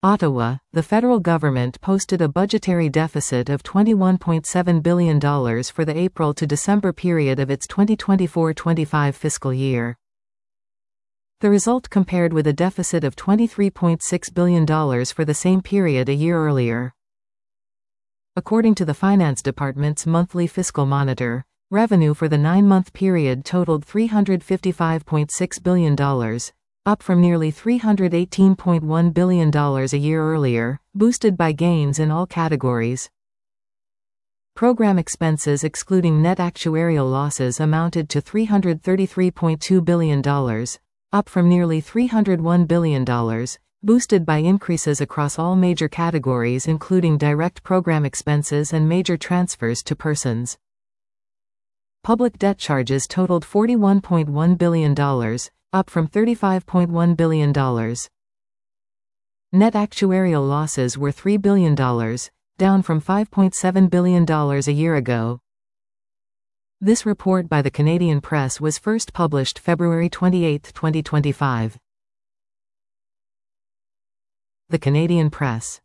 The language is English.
Ottawa, the federal government posted a budgetary deficit of $21.7 billion for the April to December period of its 2024-25 fiscal year. The result compared with a deficit of $23.6 billion for the same period a year earlier. According to the Finance Department's monthly fiscal monitor, revenue for the 9-month period totaled $355.6 billion, up from nearly $318.1 billion a year earlier, boosted by gains in all categories. Program expenses excluding net actuarial losses amounted to $333.2 billion, up from nearly $301 billion, boosted by increases across all major categories including direct program expenses and major transfers to persons. Public debt charges totaled $41.1 billion, up from $35.1 billion. Net actuarial losses were $3 billion, down from $5.7 billion a year ago. This report by the Canadian Press was first published February 28, 2025. The Canadian Press.